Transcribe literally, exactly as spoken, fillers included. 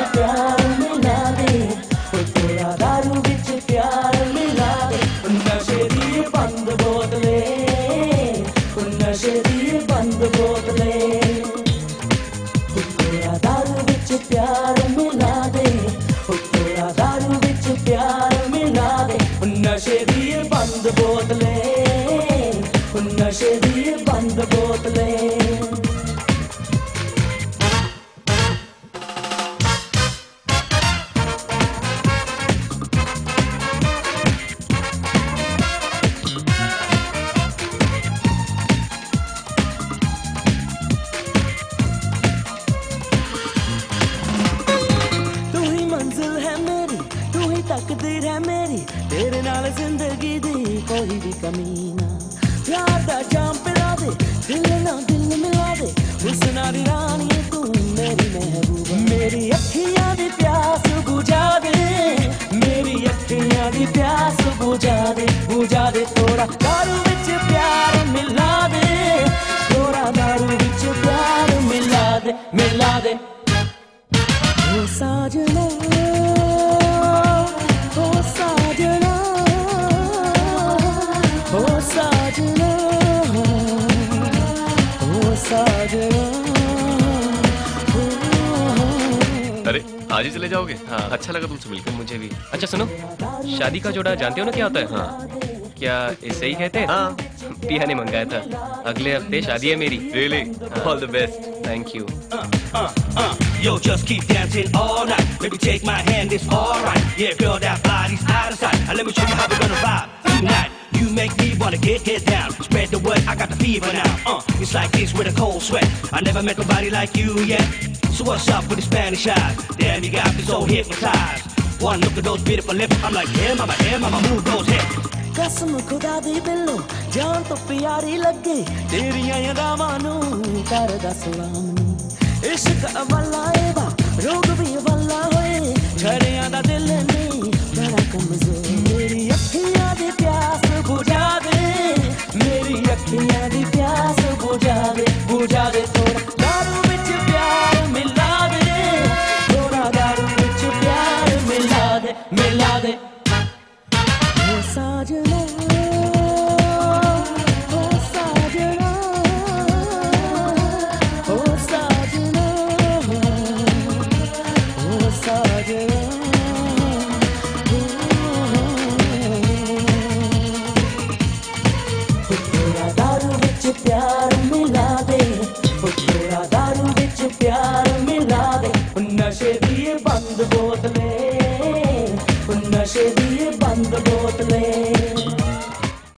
प्यार मिला दे, थोड़ा दारू विच प्यार मिला दे, नशे दी बंद बोतले, नशे दी बंद बोतले, थोड़ा दारू विच प्यार मिला दे, थोड़ा दारू विच प्यार मिला दे, नशे दी बंद बोतले, नशे दी बंद बोतले। तकदीर है मेरी तेरे नाल जिंदगी दी कोई भी कमी ना, प्यार दा जाम पिला दे, दिल ना दिल मिला दे, हुस्ना दी रानी तू मेरी महबूबा, मेरी अखियां दी प्यास बुझा दे, मेरी अखियां दी प्यास बुझा दे, बुझा दे, थोड़ा दारू विच प्यार मिला दे, थोड़ा दारू विच प्यार मिला दे, मिला दे, ओ साजना अरे आज ही चले जाओगे? हाँ अच्छा लगा तुमसे मिलकर मुझे भी। अच्छा सुनो, शादी का जोड़ा जानते हो ना क्या होता है? हाँ क्या इसे ही कहते हैं? हाँ पिया ने मंगाया था, अगले हफ्ते शादी है मेरी। Really? All the best. Thank you. Yo, just keep dancing all night. Baby, take my hand, it's alright. Yeah, girl, that body's out of sight. And let me show you how we're gonna vibe tonight. You make me wanna get head down. Spread the word, I got the fever now. Uh, it's like this with a cold sweat. I never met nobody like you yet. So what's up with the Spanish eyes? Damn, you got me so hypnotized. One look at those beautiful lips, I'm like, yeah, mama, yeah, mama, move those hips. कसम खुदा दी बिल्लो जान तो प्यारी लगे, तेरियां यादां नू करदा सलाम नी, इश्क अवला एवा रोग भी अवला होए, छड़ियां दा दिल नहीं बड़ा कमजोर, मेरी अखियां दी प्यास बुझा दे, मेरी अखियां दी प्यास बुझा दे, बुझा दे, थोड़ा दारू विच प्यार मिला दे, थोड़ा दारू विच प्यार मिला दे, मिला दे, ओ साजना प्यार मिला दे, थोड़ा दारू विच प्यार मिला दे, नशे दी बंद बोतल